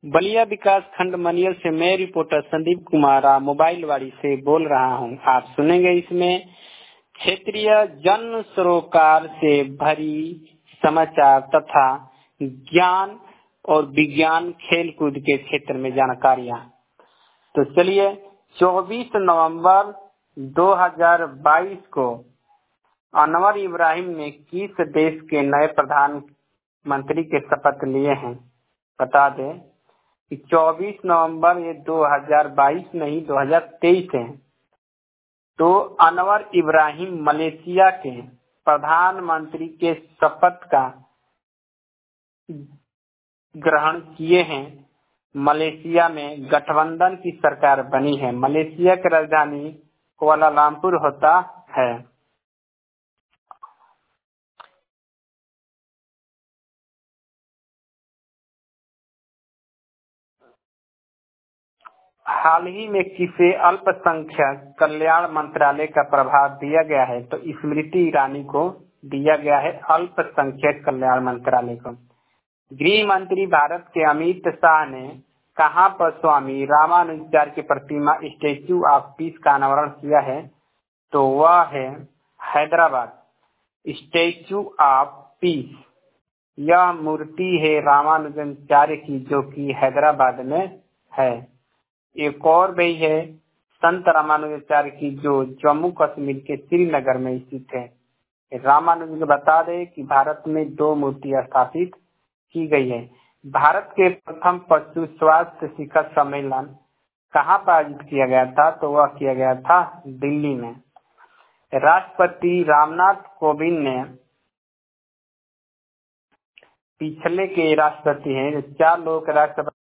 बलिया विकास खंड मनियल से मैं रिपोर्टर संदीप कुमार मोबाइल वाड़ी से बोल रहा हूं। आप सुनेंगे इसमें क्षेत्रीय जन सरोकार से भरी समाचार तथा ज्ञान और विज्ञान खेल कूद के क्षेत्र में जानकारियां। तो चलिए 24 नवंबर 2022 को अनवर इब्राहिम ने किस देश के नए प्रधानमंत्री के शपथ लिए हैं। बता दें कि 24 नवंबर ये 2022 नहीं 2023 है। तो अनवर इब्राहिम मलेशिया के प्रधानमंत्री के शपथ का ग्रहण किए हैं। मलेशिया में गठबंधन की सरकार बनी है। मलेशिया की राजधानी कुआलालंपुर होता है। हाल ही में किसे अल्पसंख्यक कल्याण मंत्रालय का प्रभार दिया गया है। तो स्मृति ईरानी को दिया गया है अल्पसंख्यक कल्याण मंत्रालय को। गृह मंत्री भारत के अमित शाह ने कहां पर स्वामी रामानुजाचार्य की प्रतिमा स्टेच्यू ऑफ पीस का अनावरण किया है। तो वह है हैदराबाद। स्टेच्यू ऑफ पीस यह मूर्ति है रामानुजाचार्य की, जो कि हैदराबाद में है। एक और भी है संत रामानुजाचार्य की, जो जम्मू कश्मीर के श्रीनगर में स्थित है। रामानुज को बता दें कि भारत में 2 मूर्तियां स्थापित की गई है। भारत के प्रथम पशु स्वास्थ्य शिखर सम्मेलन कहाँ पर आयोजित किया गया था। तो वह किया गया था दिल्ली में। राष्ट्रपति रामनाथ कोविंद ने पिछले के राष्ट्रपति हैं, 4 लोगों के राष्ट्रपति